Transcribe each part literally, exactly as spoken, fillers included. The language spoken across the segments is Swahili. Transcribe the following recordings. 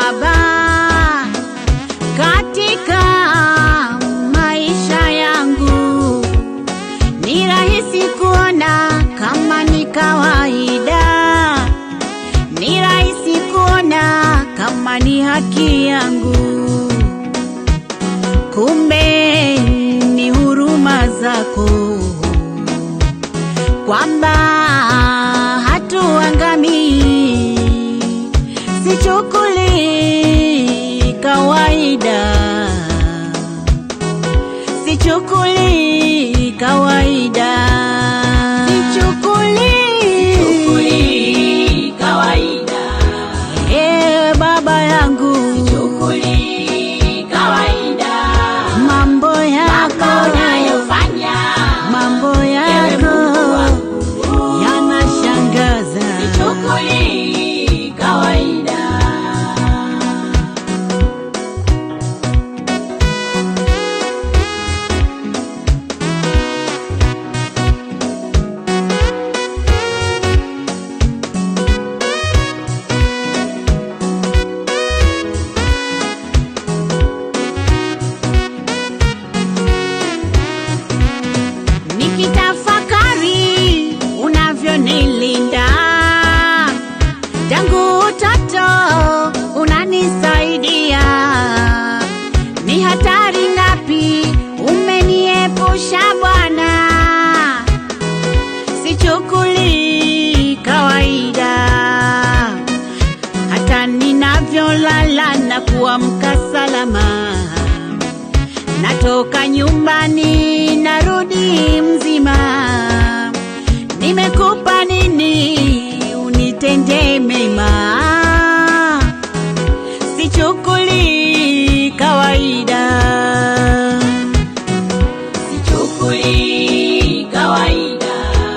Baba katika maisha yangu. Ni rahisi kuona kama ni kawaida, ni rahisi kuona kama ni haki yangu, kumbe ni huruma zako kwamba hatuangamii. Sichukuli kawaida, sichukuli kawaida, sichukuli, sichukuli kawaida. Eh, Baba yangu, Sichukuli kawaida. mambo yako Mambo unayofanya, mambo ewe yako Mungu wangu, yanashangaza. sichukuli kawaida. Nikitafakari unavyonilinda tangu utoto, unanisaidia. Ni hatari ngapi umeniepusha Bwana, sichukuli kawaida. Hata ninavyolala na kuamka salama, natoka nyumbani narudi mzima. Nimekupa nini unitende mema, sichukuli kawaida, Sichukuli kawaida.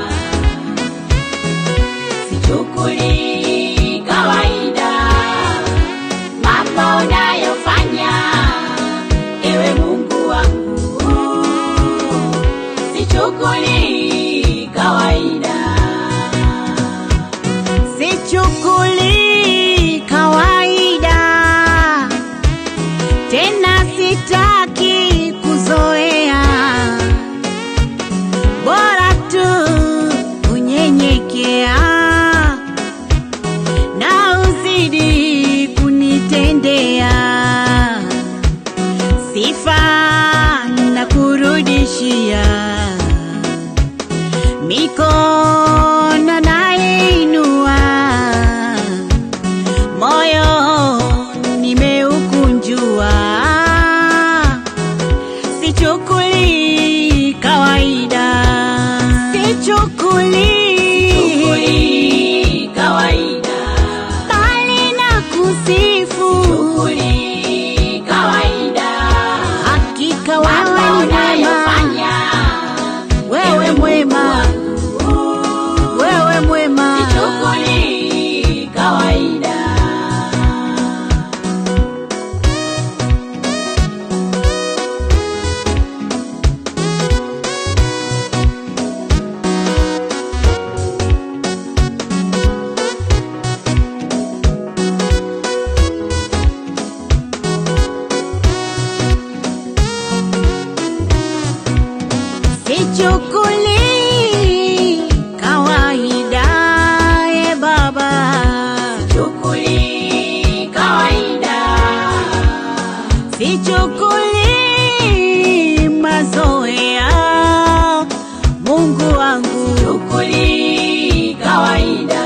Sichukuli kawaida. Mambo unayofanya, ewe Mungu wangu, sichukuli kawaida. sichukuli kawaida. Tena sitaki kuzoea, bora tu kunyenyekea na uzidi kunitendea. Sifa na kurudishia, mikono nainua, moyo nimeukunjua. Sichukuli kawaida, sichukuli Sichukuli kawaida. bali na kusifu. Sichukuli kawaida. Hakika wewe Mambo ni mwema, unayofanya, wewe mwema, wewe mwema. sichukuli kawaida. Sichukuli kawaida, e Baba, Sichukuli kawaida. sichukuli mazoea, Mungu wangu. Sichukuli kawaida.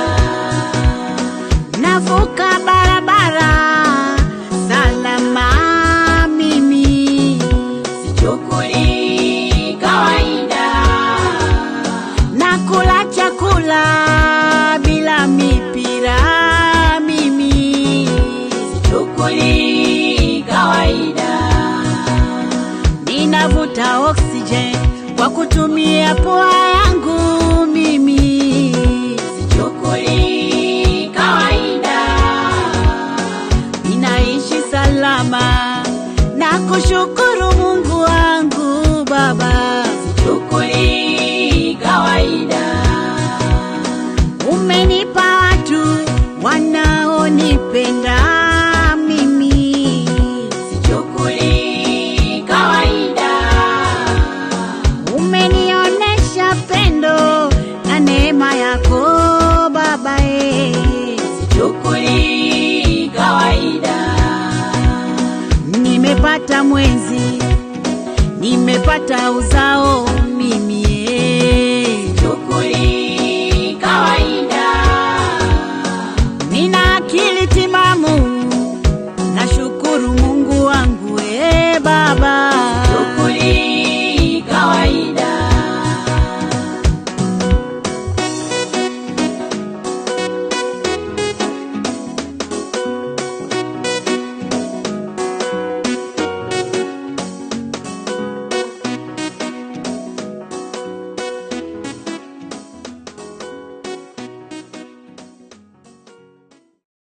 Navuka barabara salama mimi, Sichukuli kawaida. nakula chakula bila mipira mimi, Sichukuli kawaida. ninavuta oxygen kwa kutumia pua yangu mimi. Sichukuli kawaida. Ninaishi salama na kushukuru Mungu wangu Baba. Sichukuli kawaida. Umenipa watu wanaonipenda mimi. nimepata mwenzi, nimepata uzao,